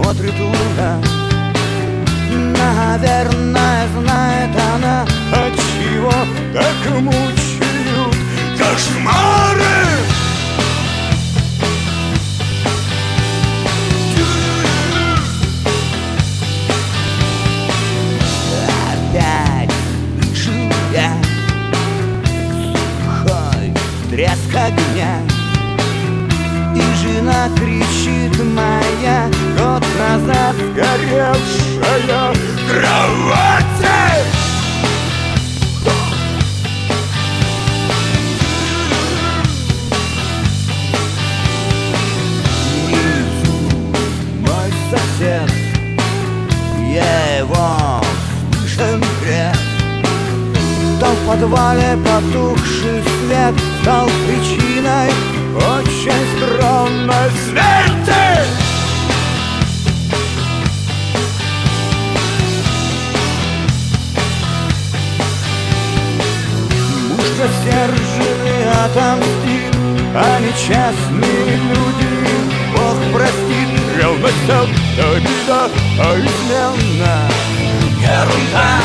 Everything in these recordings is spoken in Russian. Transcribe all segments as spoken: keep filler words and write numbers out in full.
смотрит луна. Наверное, знает она, отчего так мучают кошмары. Опять слышу я сухой треск огня, и жена кричит моя, год назад сгоревшая кровать. Внизу мой сосед, я его слышен грех. То в подвале потухший свет стал причиной очень странной смерти. Муж рассерженный отомстит, а нечестные люди Бог простит. Ревность — это обида, а измена — ерунда.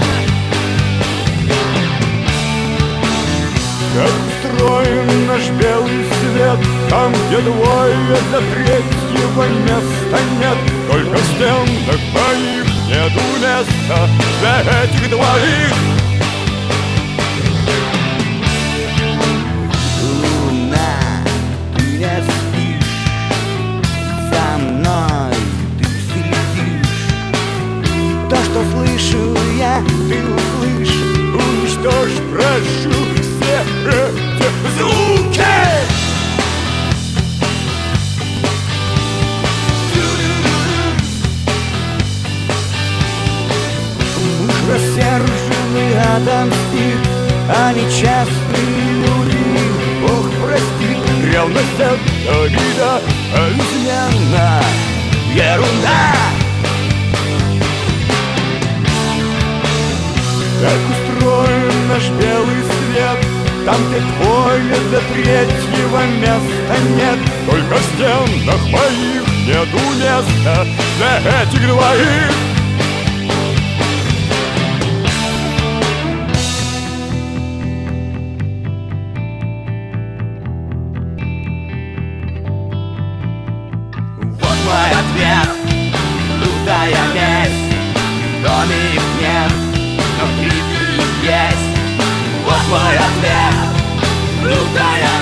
Как устроен наш белый свет, там, где двое до третьего места нет. Только в стенах моих нету места для этих двоих. Луна, ты не спишь, за мной ты следишь. То, что слышу я, ты услышь. Уничтожь, прошу, все эти звуки. Муж рассерженный отомстит, а нечестные люди Бог простит. Ревность — это обида, а измена — ерунда. Как устроен наш белый свет, там, где двое до третьего места нет. Только в стенах моих нету места для этих двоих. Вот мой ответ, лютая месть. В доме их нет, но крики есть. Вот мой ответ, лютая